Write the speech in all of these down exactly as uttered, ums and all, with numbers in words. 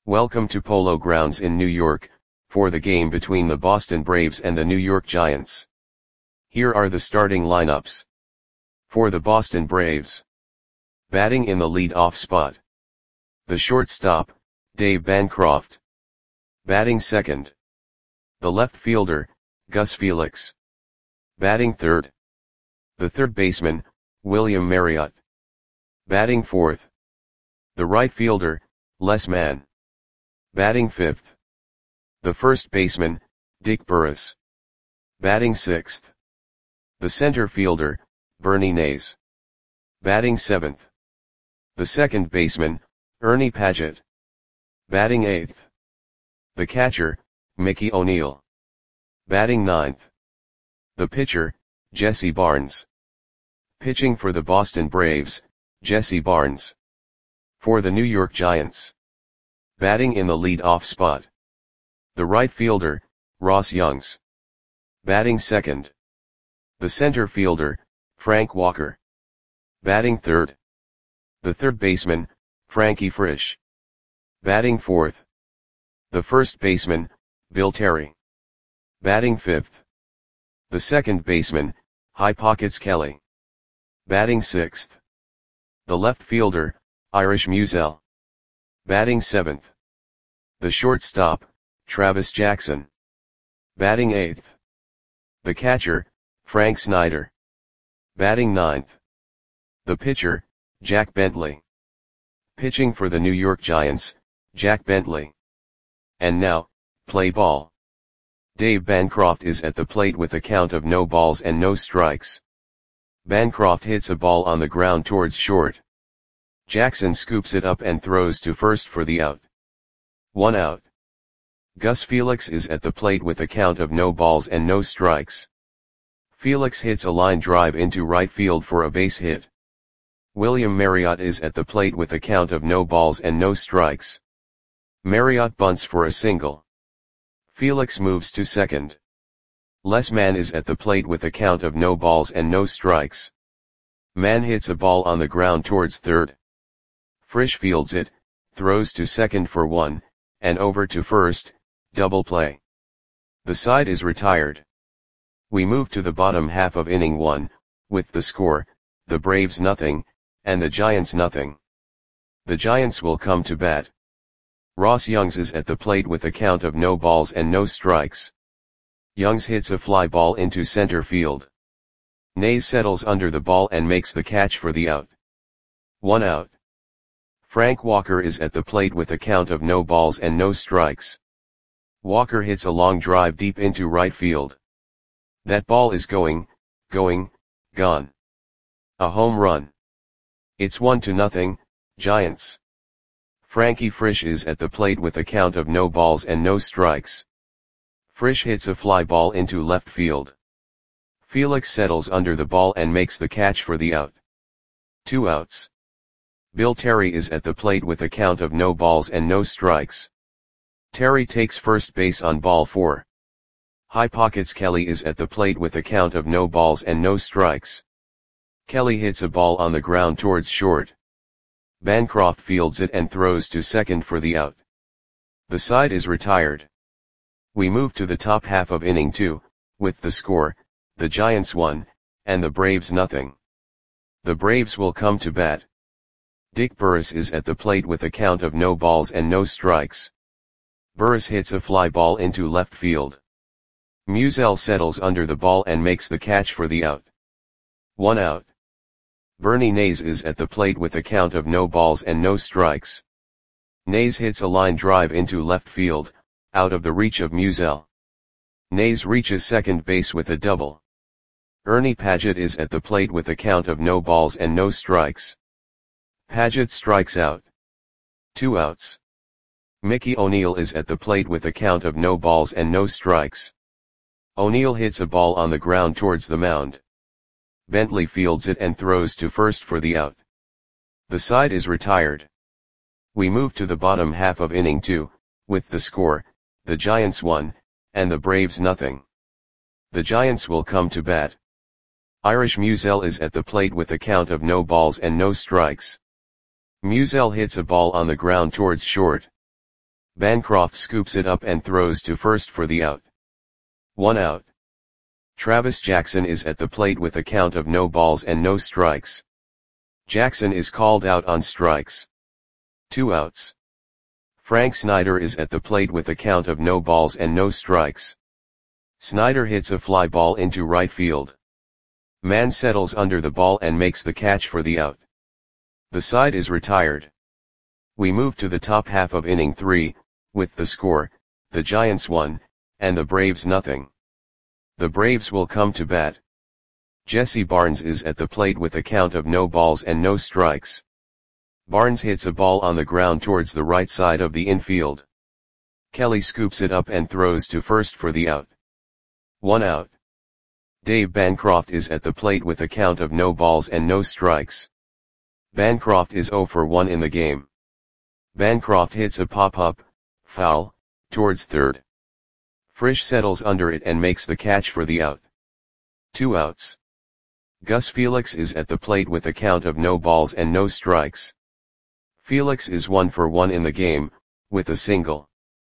Welcome to Polo Grounds in New York, for the game between the Boston Braves and the New York Giants. Here are the starting lineups. For the Boston Braves. Batting in the lead-off spot. The shortstop, Dave Bancroft. Batting second. The left fielder, Gus Felix. Batting third. The third baseman, William Marriott. Batting fourth. The right fielder, Les Mann. Batting fifth. The first baseman, Dick Burris. Batting sixth. The center fielder, Bernie Nays. Batting seventh. The second baseman, Ernie Padgett. Batting eighth. The catcher, Mickey O'Neill. Batting ninth. The pitcher, Jesse Barnes. Pitching for the Boston Braves, Jesse Barnes. For the New York Giants. Batting in the lead-off spot. The right fielder, Ross Youngs. Batting second. The center fielder, Frank Walker. Batting third. The third baseman, Frankie Frisch. Batting fourth. The first baseman, Bill Terry. Batting fifth. The second baseman, High Pockets Kelly. Batting sixth. The left fielder, Irish Musial. Batting seventh. The shortstop, Travis Jackson. Batting eighth. The catcher, Frank Snyder. Batting ninth. The pitcher, Jack Bentley. Pitching for the New York Giants, Jack Bentley. And now, play ball. Dave Bancroft is at the plate with a count of no balls and no strikes. Bancroft hits a ball on the ground towards short. Jackson scoops it up and throws to first for the out. One out. Gus Felix is at the plate with a count of no balls and no strikes. Felix hits a line drive into right field for a base hit. William Marriott is at the plate with a count of no balls and no strikes. Marriott bunts for a single. Felix moves to second. Les Mann is at the plate with a count of no balls and no strikes. Mann hits a ball on the ground towards third. Frisch fields it, throws to second for one, and over to first, double play. The side is retired. We move to the bottom half of inning one, with the score, the Braves nothing, and the Giants nothing. The Giants will come to bat. Ross Youngs is at the plate with a count of no balls and no strikes. Youngs hits a fly ball into center field. Nays settles under the ball and makes the catch for the out. One out. Frank Walker is at the plate with a count of no balls and no strikes. Walker hits a long drive deep into right field. That ball is going, going, gone. A home run. It's one to nothing, Giants. Frankie Frisch is at the plate with a count of no balls and no strikes. Frisch hits a fly ball into left field. Felix settles under the ball and makes the catch for the out. Two outs. Bill Terry is at the plate with a count of no balls and no strikes. Terry takes first base on ball four. High Pockets Kelly is at the plate with a count of no balls and no strikes. Kelly hits a ball on the ground towards short. Bancroft fields it and throws to second for the out. The side is retired. We move to the top half of inning two, with the score, the Giants one, and the Braves nothing. The Braves will come to bat. Dick Burris is at the plate with a count of no balls and no strikes. Burris hits a fly ball into left field. Musial settles under the ball and makes the catch for the out. One out. Bernie Nays is at the plate with a count of no balls and no strikes. Nays hits a line drive into left field, out of the reach of Musial. Nays reaches second base with a double. Ernie Padgett is at the plate with a count of no balls and no strikes. Padgett strikes out. Two outs. Mickey O'Neill is at the plate with a count of no balls and no strikes. O'Neill hits a ball on the ground towards the mound. Bentley fields it and throws to first for the out. The side is retired. We move to the bottom half of inning two, with the score, the Giants one, and the Braves nothing. The Giants will come to bat. Irish Musial is at the plate with a count of no balls and no strikes. Musial hits a ball on the ground towards short. Bancroft scoops it up and throws to first for the out. One out. Travis Jackson is at the plate with a count of no balls and no strikes. Jackson is called out on strikes. Two outs. Frank Snyder is at the plate with a count of no balls and no strikes. Snyder hits a fly ball into right field. Mann settles under the ball and makes the catch for the out. The side is retired. We move to the top half of inning three, with the score, the Giants one, and the Braves nothing. The Braves will come to bat. Jesse Barnes is at the plate with a count of no balls and no strikes. Barnes hits a ball on the ground towards the right side of the infield. Kelly scoops it up and throws to first for the out. One out. Dave Bancroft is at the plate with a count of no balls and no strikes. Bancroft is oh for one in the game. Bancroft hits a pop-up, foul, towards third. Frisch settles under it and makes the catch for the out. Two outs. Gus Felix is at the plate with a count of no balls and no strikes. Felix is one for one in the game, with a single.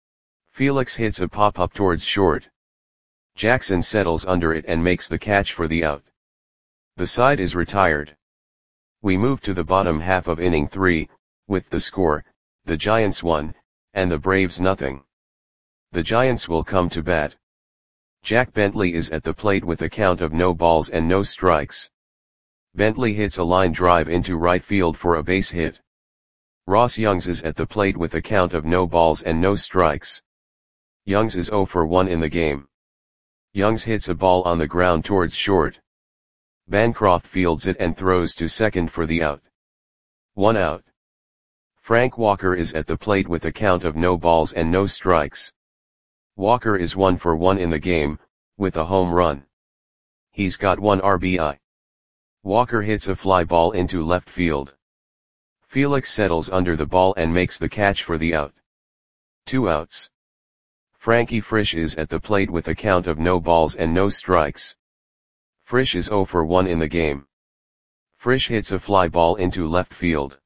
Felix hits a pop-up towards short. Jackson settles under it and makes the catch for the out. The side is retired. We move to the bottom half of inning three, with the score, the Giants one, and the Braves nothing. The Giants will come to bat. Jack Bentley is at the plate with a count of no balls and no strikes. Bentley hits a line drive into right field for a base hit. Ross Youngs is at the plate with a count of no balls and no strikes. Youngs is oh for one in the game. Youngs hits a ball on the ground towards short. Bancroft fields it and throws to second for the out. One out. Frank Walker is at the plate with a count of no balls and no strikes. Walker is one for one in the game, with a home run. He's got one R B I. Walker hits a fly ball into left field. Felix settles under the ball and makes the catch for the out. Two outs. Frankie Frisch is at the plate with a count of no balls and no strikes. Frisch is oh for one in the game. Frisch hits a fly ball into left field.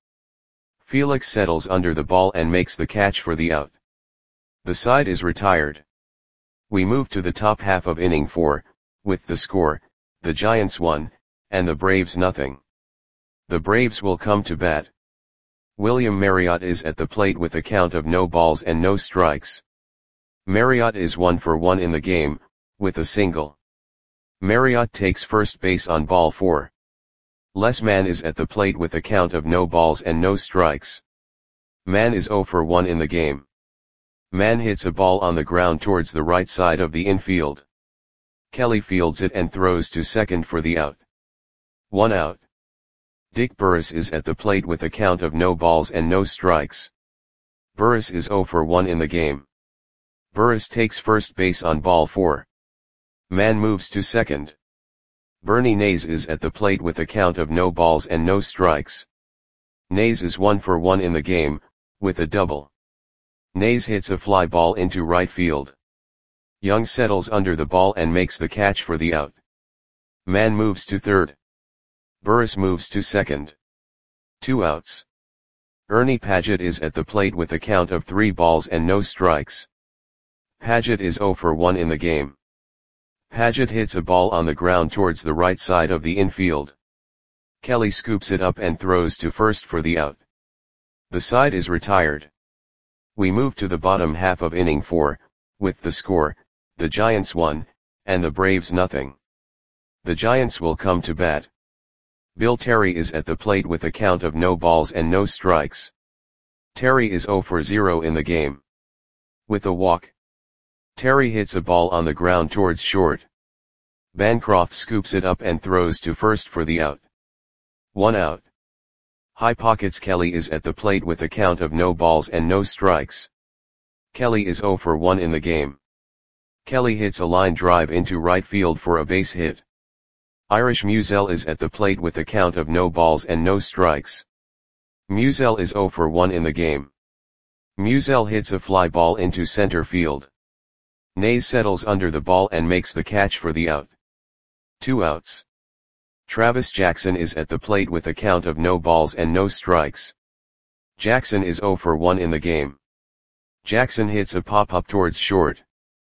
Felix settles under the ball and makes the catch for the out. The side is retired. We move to the top half of inning four, with the score, the Giants one, and the Braves nothing. The Braves will come to bat. William Marriott is at the plate with a count of no balls and no strikes. Marriott is one for one in the game, with a single. Marriott takes first base on ball four. Les Mann is at the plate with a count of no balls and no strikes. Mann is oh for one in the game. Mann hits a ball on the ground towards the right side of the infield. Kelly fields it and throws to second for the out. One out. Dick Burris is at the plate with a count of no balls and no strikes. Burris is oh for one in the game. Burris takes first base on ball four. Mann moves to second. Bernie Nays is at the plate with a count of no balls and no strikes. Nays is one for one in the game, with a double. Nays hits a fly ball into right field. Young settles under the ball and makes the catch for the out. Mann moves to third. Burris moves to second. Two outs. Ernie Padgett is at the plate with a count of three balls and no strikes. Padgett is oh for one in the game. Padgett hits a ball on the ground towards the right side of the infield. Kelly scoops it up and throws to first for the out. The side is retired. We move to the bottom half of inning four, with the score, the Giants one, and the Braves nothing. The Giants will come to bat. Bill Terry is at the plate with a count of no balls and no strikes. Terry is oh for zero in the game. With a walk. Terry hits a ball on the ground towards short. Bancroft scoops it up and throws to first for the out. One out. High Pockets Kelly is at the plate with a count of no balls and no strikes. Kelly is oh for one in the game. Kelly hits a line drive into right field for a base hit. Irish Musial is at the plate with a count of no balls and no strikes. Musial is oh for one in the game. Musial hits a fly ball into center field. Nays settles under the ball and makes the catch for the out. Two outs. Travis Jackson is at the plate with a count of no balls and no strikes. Jackson is oh for one in the game. Jackson hits a pop-up towards short.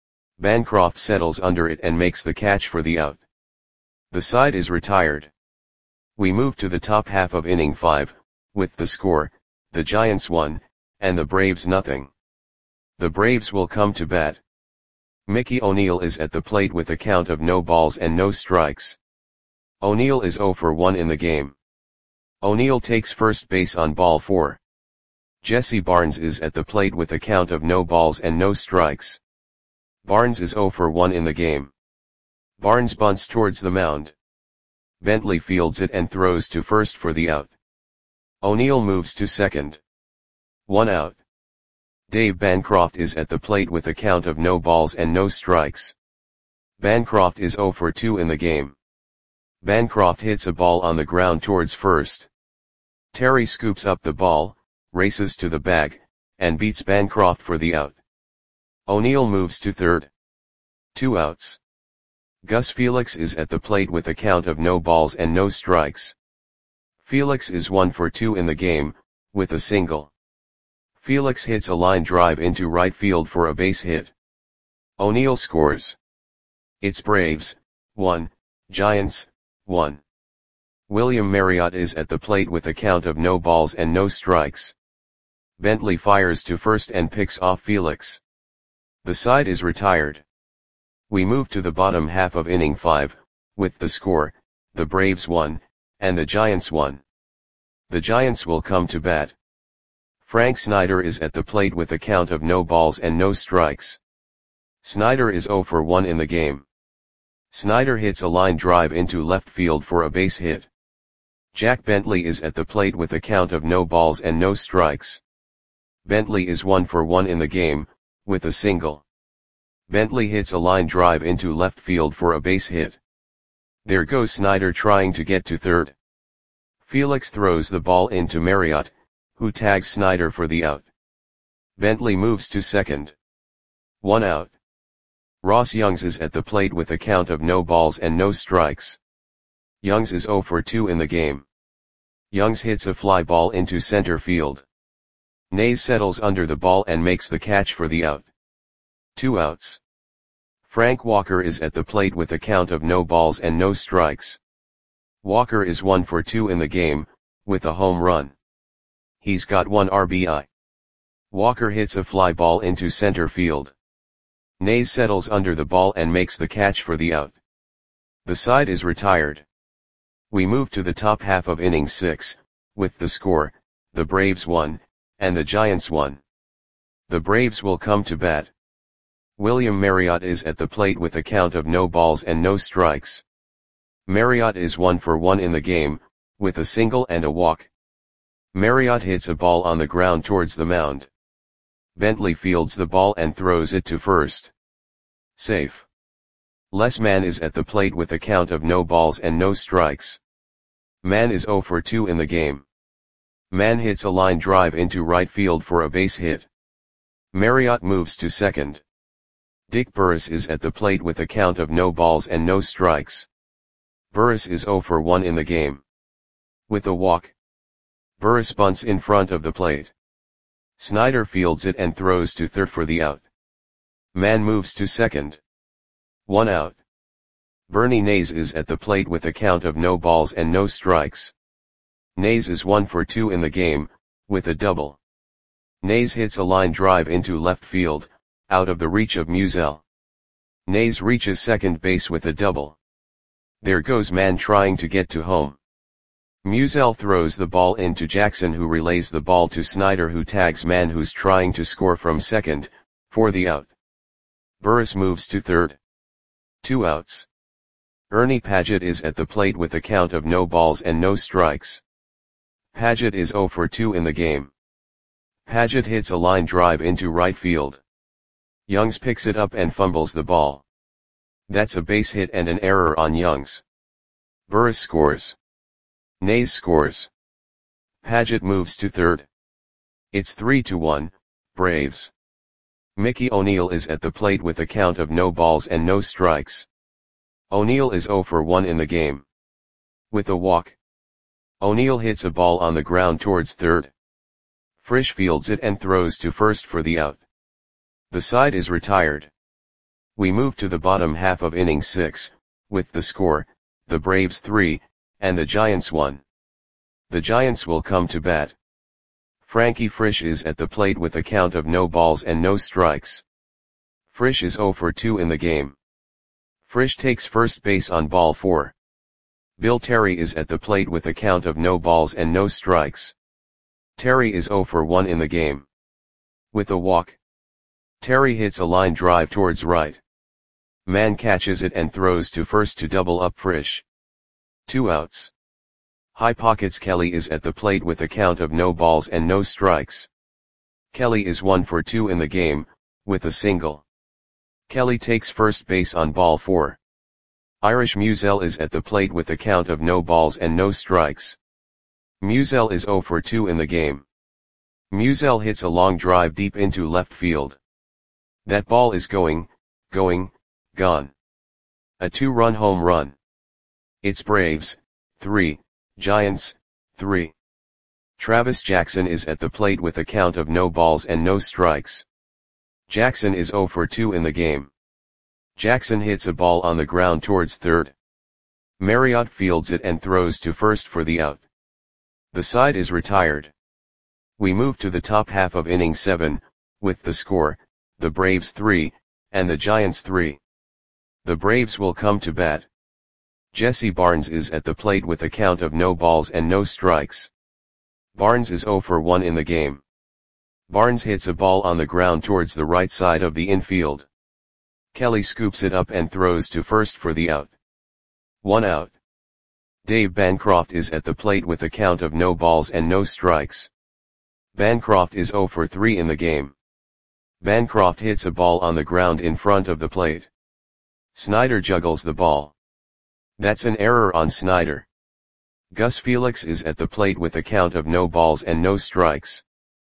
Bancroft settles under it and makes the catch for the out. The side is retired. We move to the top half of inning five, with the score, the Giants one, and the Braves nothing. The Braves will come to bat. Mickey O'Neill is at the plate with a count of no balls and no strikes. O'Neill is oh for one in the game. O'Neill takes first base on ball four. Jesse Barnes is at the plate with a count of no balls and no strikes. Barnes is oh for one in the game. Barnes bunts towards the mound. Bentley fields it and throws to first for the out. O'Neill moves to second. One out. Dave Bancroft is at the plate with a count of no balls and no strikes. Bancroft is oh for two in the game. Bancroft hits a ball on the ground towards first. Terry scoops up the ball, races to the bag, and beats Bancroft for the out. O'Neill moves to third. Two outs. Gus Felix is at the plate with a count of no balls and no strikes. Felix is one for two in the game, with a single. Felix hits a line drive into right field for a base hit. O'Neill scores. It's Braves, one, Giants, one. William Marriott is at the plate with a count of no balls and no strikes. Bentley fires to first and picks off Felix. The side is retired. We move to the bottom half of inning five, with the score, the Braves one, and the Giants one. The Giants will come to bat. Frank Snyder is at the plate with a count of no balls and no strikes. Snyder is oh for one in the game. Snyder hits a line drive into left field for a base hit. Jack Bentley is at the plate with a count of no balls and no strikes. Bentley is one for one in the game, with a single. Bentley hits a line drive into left field for a base hit. There goes Snyder trying to get to third. Felix throws the ball into Marriott, who tags Snyder for the out. Bentley moves to second. One out. Ross Youngs is at the plate with a count of no balls and no strikes. Youngs is oh for two in the game. Youngs hits a fly ball into center field. Nays settles under the ball and makes the catch for the out. Two outs. Frank Walker is at the plate with a count of no balls and no strikes. Walker is one for two in the game, with a home run. He's got one R B I. Walker hits a fly ball into center field. Nays settles under the ball and makes the catch for the out. The side is retired. We move to the top half of inning six, with the score, the Braves one, and the Giants one. The Braves will come to bat. William Marriott is at the plate with a count of no balls and no strikes. Marriott is one for one in the game, with a single and a walk. Marriott hits a ball on the ground towards the mound. Bentley fields the ball and throws it to first. Safe. Les Mann is at the plate with a count of no balls and no strikes. Mann is oh for two in the game. Mann hits a line drive into right field for a base hit. Marriott moves to second. Dick Burris is at the plate with a count of no balls and no strikes. Burris is oh for one in the game. With a walk. Burris bunts in front of the plate. Snyder fields it and throws to third for the out. Mann moves to second. One out. Bernie Nays is at the plate with a count of no balls and no strikes. Nays is one for two in the game, with a double. Nays hits a line drive into left field, out of the reach of Musial. Nays reaches second base with a double. There goes Mann trying to get to home. Musial throws the ball into Jackson, who relays the ball to Snyder, who tags Mann, who's trying to score from second, for the out. Burris moves to third. Two outs. Ernie Padgett is at the plate with a count of no balls and no strikes. Padgett is oh for two in the game. Padgett hits a line drive into right field. Youngs picks it up and fumbles the ball. That's a base hit and an error on Youngs. Burris scores. Nays scores. Padgett moves to third. It's three to one, Braves. Mickey O'Neill is at the plate with a count of no balls and no strikes. O'Neill is oh for one in the game. With a walk. O'Neill hits a ball on the ground towards third. Frisch fields it and throws to first for the out. The side is retired. We move to the bottom half of inning six, with the score, the Braves three, and the Giants one. The Giants will come to bat. Frankie Frisch is at the plate with a count of no balls and no strikes. Frisch is oh for two in the game. Frisch takes first base on ball four. Bill Terry is at the plate with a count of no balls and no strikes. Terry is oh for one in the game. With a walk, Terry hits a line drive towards right. Mann catches it and throws to first to double up Frisch. Two outs. High Pockets Kelly is at the plate with a count of no balls and no strikes. Kelly is one for two in the game, with a single. Kelly takes first base on ball four. Irish Musial is at the plate with a count of no balls and no strikes. Musial is oh for two in the game. Musial hits a long drive deep into left field. That ball is going, going, gone. A two-run home run. It's Braves, three, Giants, three. Travis Jackson is at the plate with a count of no balls and no strikes. Jackson is oh for two in the game. Jackson hits a ball on the ground towards third. Marriott fields it and throws to first for the out. The side is retired. We move to the top half of inning seven, with the score, the Braves three, and the Giants three. The Braves will come to bat. Jesse Barnes is at the plate with a count of no balls and no strikes. Barnes is oh for one in the game. Barnes hits a ball on the ground towards the right side of the infield. Kelly scoops it up and throws to first for the out. One out. Dave Bancroft is at the plate with a count of no balls and no strikes. Bancroft is oh for three in the game. Bancroft hits a ball on the ground in front of the plate. Snyder juggles the ball. That's an error on Snyder. Gus Felix is at the plate with a count of no balls and no strikes.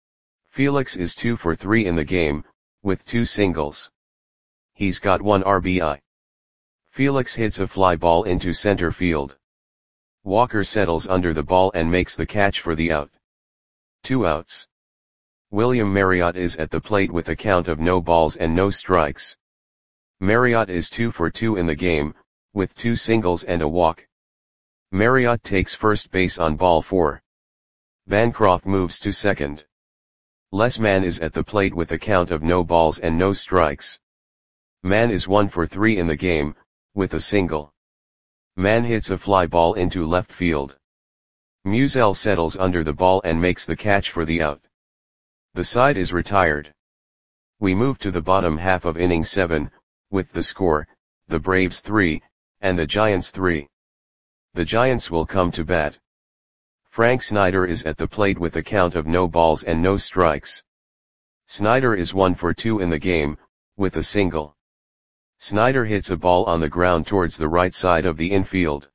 Felix is two for three in the game, with two singles. He's got one R B I. Felix hits a fly ball into center field. Walker settles under the ball and makes the catch for the out. Two outs. William Marriott is at the plate with a count of no balls and no strikes. Marriott is two for two in the game, with two singles and a walk. Marriott takes first base on ball four. Bancroft moves to second. Les Mann is at the plate with a count of no balls and no strikes. Mann is one for three in the game, with a single. Mann hits a fly ball into left field. Musial settles under the ball and makes the catch for the out. The side is retired. We move to the bottom half of inning seven, with the score, the Braves three, and the Giants three. The Giants will come to bat. Frank Snyder is at the plate with a count of no balls and no strikes. Snyder is one for two in the game, with a single. Snyder hits a ball on the ground towards the right side of the infield.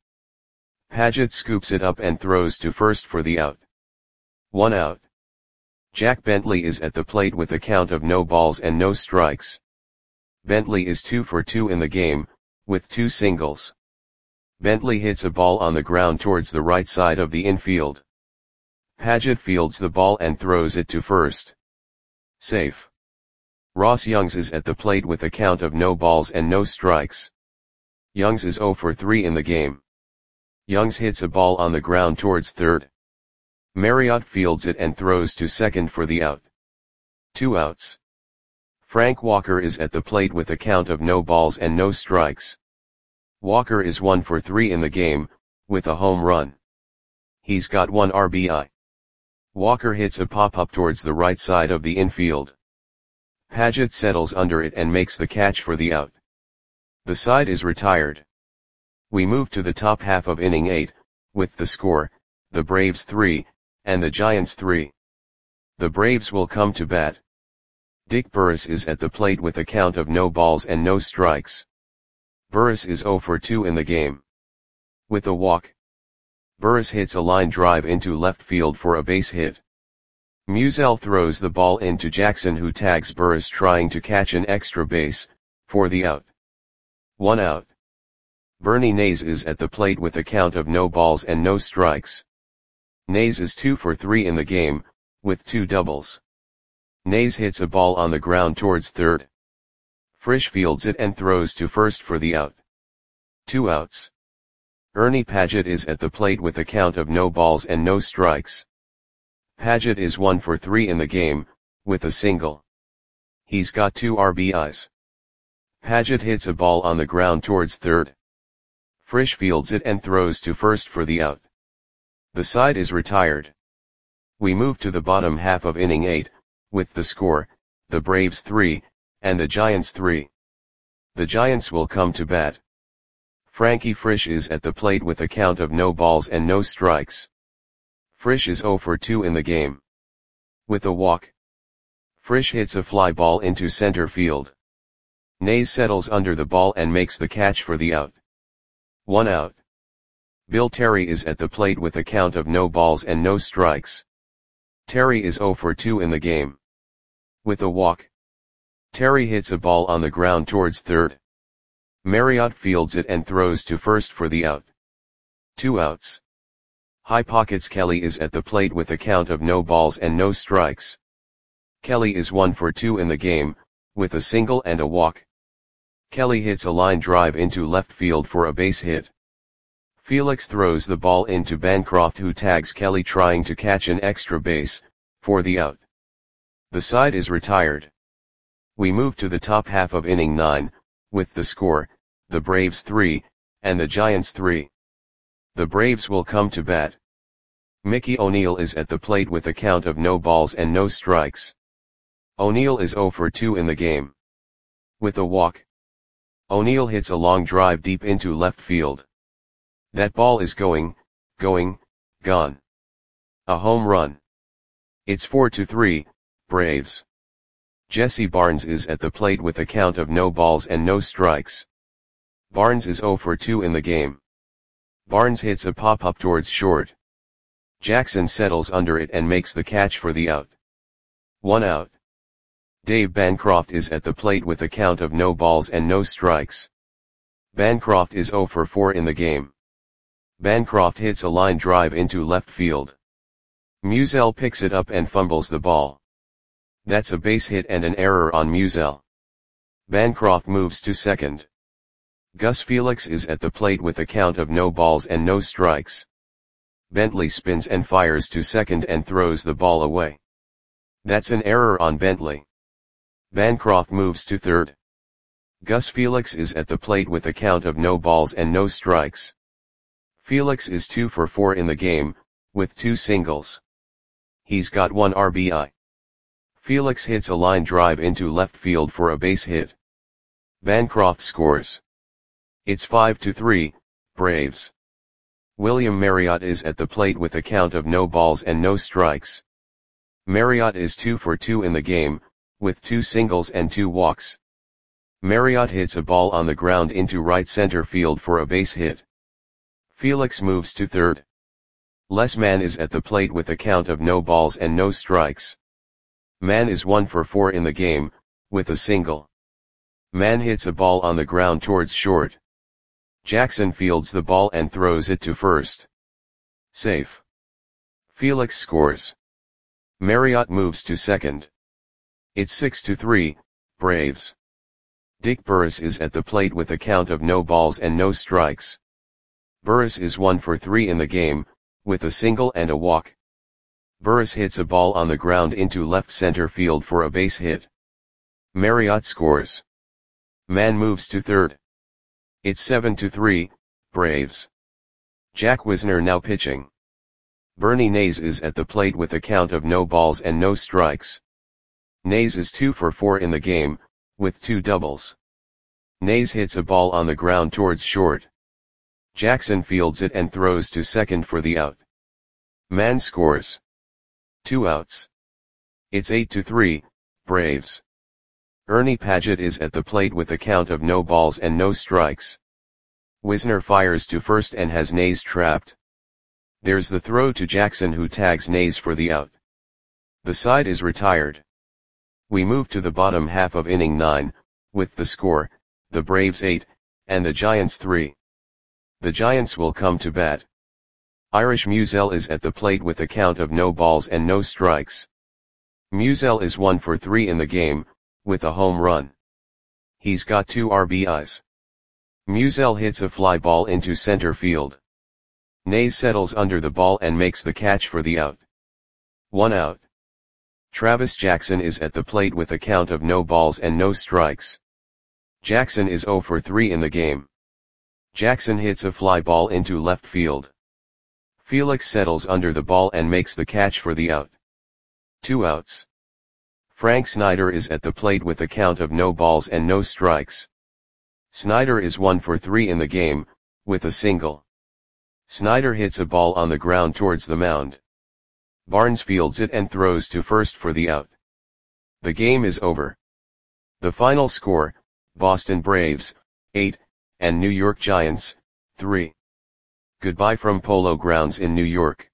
Paget scoops it up and throws to first for the out. One out. Jack Bentley is at the plate with a count of no balls and no strikes. Bentley is two for two in the game, with two singles. Bentley hits a ball on the ground towards the right side of the infield. Paget fields the ball and throws it to first. Safe. Ross Youngs is at the plate with a count of no balls and no strikes. Youngs is oh for three in the game. Youngs hits a ball on the ground towards third. Marriott fields it and throws to second for the out. Two outs. Frank Walker is at the plate with a count of no balls and no strikes. Walker is one for three in the game, with a home run. He's got one R B I. Walker hits a pop-up towards the right side of the infield. Paget settles under it and makes the catch for the out. The side is retired. We move to the top half of inning eight, with the score, the Braves three, and the Giants three. The Braves will come to bat. Dick Burris is at the plate with a count of no balls and no strikes. Burris is oh for two in the game. With a walk, Burris hits a line drive into left field for a base hit. Musial throws the ball into Jackson, who tags Burris trying to catch an extra base, for the out. One out. Bernie Nays is at the plate with a count of no balls and no strikes. Nays is two for three in the game, with two doubles. Nays hits a ball on the ground towards third. Frisch fields it and throws to first for the out. Two outs. Ernie Padgett is at the plate with a count of no balls and no strikes. Padgett is one for three in the game, with a single. He's got two R B Is. Padgett hits a ball on the ground towards third. Frisch fields it and throws to first for the out. The side is retired. We move to the bottom half of inning eight, with the score, the Braves three, and the Giants three. The Giants will come to bat. Frankie Frisch is at the plate with a count of no balls and no strikes. Frisch is zero for two in the game. With a walk. Frisch hits a fly ball into center field. Nays settles under the ball and makes the catch for the out. One out. Bill Terry is at the plate with a count of no balls and no strikes. Terry is zero for two in the game. With a walk. Terry hits a ball on the ground towards third. Marriott fields it and throws to first for the out. Two outs. High Pockets Kelly is at the plate with a count of no balls and no strikes. Kelly is one for two in the game, with a single and a walk. Kelly hits a line drive into left field for a base hit. Felix throws the ball into Bancroft, who tags Kelly trying to catch an extra base, for the out. The side is retired. We move to the top half of inning nine, with the score, the Braves three, and the Giants three. The Braves will come to bat. Mickey O'Neill is at the plate with a count of no balls and no strikes. O'Neill is zero for two in the game. With a walk. O'Neill hits a long drive deep into left field. That ball is going, going, gone. A home run. It's four to three, Braves. Jesse Barnes is at the plate with a count of no balls and no strikes. Barnes is zero for two in the game. Barnes hits a pop-up towards short. Jackson settles under it and makes the catch for the out. One out. Dave Bancroft is at the plate with a count of no balls and no strikes. Bancroft is zero for four in the game. Bancroft hits a line drive into left field. Musial picks it up and fumbles the ball. That's a base hit and an error on Musial. Bancroft moves to second. Gus Felix is at the plate with a count of no balls and no strikes. Bentley spins and fires to second and throws the ball away. That's an error on Bentley. Bancroft moves to third. Gus Felix is at the plate with a count of no balls and no strikes. Felix is two for four in the game, with two singles. He's got one R B I. Felix hits a line drive into left field for a base hit. Bancroft scores. It's five to three, Braves. William Marriott is at the plate with a count of no balls and no strikes. Marriott is two for two in the game, with two singles and two walks. Marriott hits a ball on the ground into right center field for a base hit. Felix moves to third. Les Mann is at the plate with a count of no balls and no strikes. Mann is one for four in the game, with a single. Mann hits a ball on the ground towards short. Jackson fields the ball and throws it to first. Safe. Felix scores. Marriott moves to second. It's six to three, Braves. Dick Burris is at the plate with a count of no balls and no strikes. Burris is one for three in the game, with a single and a walk. Burris hits a ball on the ground into left center field for a base hit. Marriott scores. Mann moves to third. It's seven to three, Braves. Jack Wisner now pitching. Bernie Nays is at the plate with a count of no balls and no strikes. Nays is two for four in the game, with two doubles. Nays hits a ball on the ground towards short. Jackson fields it and throws to second for the out. Mann scores. Two outs. It's eight to three, Braves. Ernie Padgett is at the plate with a count of no balls and no strikes. Wisner fires to first and has Nays trapped. There's the throw to Jackson, who tags Nays for the out. The side is retired. We move to the bottom half of inning nine, with the score, the Braves eight, and the Giants three. The Giants will come to bat. Irish Musial is at the plate with a count of no balls and no strikes. Musial is one for three in the game, with a home run. he's got two R B Is. Musial hits a fly ball into center field. Nays settles under the ball and makes the catch for the out. One out. Travis Jackson is at the plate with a count of no balls and no strikes. Jackson is zero for three in the game. Jackson hits a fly ball into left field. Felix settles under the ball and makes the catch for the out. Two outs. Frank Snyder is at the plate with a count of no balls and no strikes. Snyder is one for three in the game, with a single. Snyder hits a ball on the ground towards the mound. Barnes fields it and throws to first for the out. The game is over. The final score, Boston Braves, eight, and New York Giants, three. Goodbye from Polo Grounds in New York.